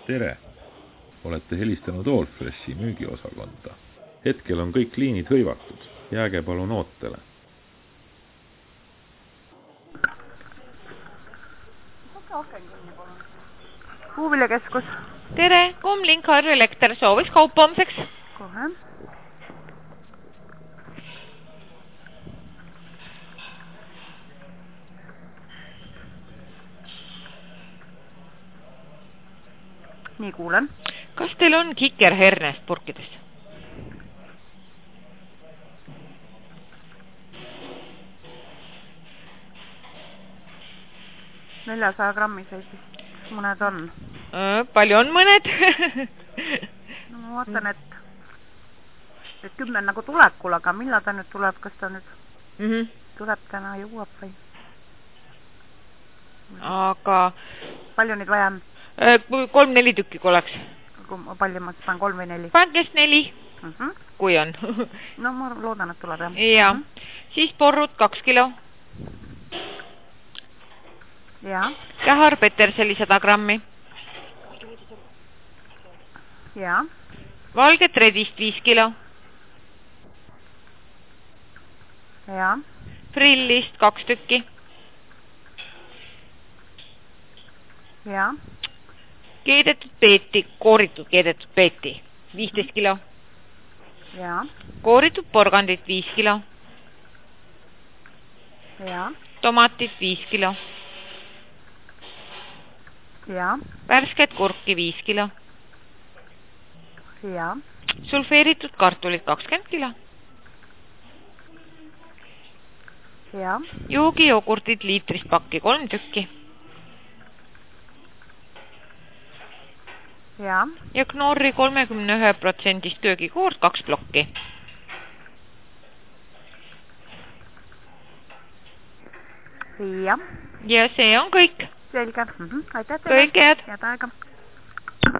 Tere! Olete helistanud Allfreshi müügiosakonda. Hetkel on kõik liinid hõivatud. Jääge palun ootele. Puuviljakeskus. Tere! Kumlink Harju Elekter sooviks kaupa homseks. Kohe. Nii kuulen. Kas teil on kikerhernest purkides? – 400 grammiseid mõned on. Palju on mõned? No ma vaatan, et 10 nagu tulekul, aga millal ta nüüd tuleb, kas ta nüüd tuleb täna jõuab või? Aga... Palju neid vaja on? 3-4 tükki oleks. Palju ma panen 3 või 4? Panen kes 4, kui on. No ma loodan, et tuleb jah. Ja, siis porrud 2 kilo. Ja. Kähar Peterseli 100 grammi. Ja. Valget redist 5 kilo. Ja. Frillist 2 tükki. Ja. Keedetud peeti, kooritud keedetud peeti 15 kilo. Ja. Kooritud porgandit 5 kilo. Ja. Tomatit 5 kilo. Ja. Värsket kurki 5 kilo. Ja. Sulfeeritud kartulit 20 kilo. Ja. Joogijogurtid liitrist pakki 3 tükki. Ja. Ja Knorri 31% köögikoort 2 plokki. Ja. Ja see on kõik. Selge. Aitäh teile. Kõike head. Head aega.